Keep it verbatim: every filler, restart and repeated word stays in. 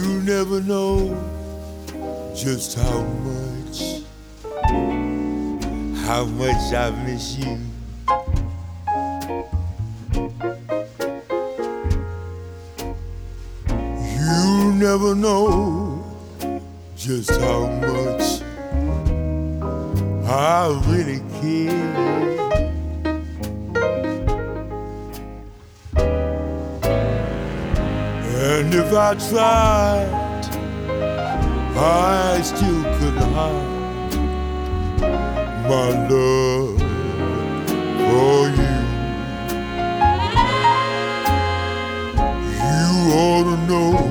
You never know just how much, how much I miss you. You never know just how much I really care. And if I tried, I still couldn't hide my love for you. You ought to know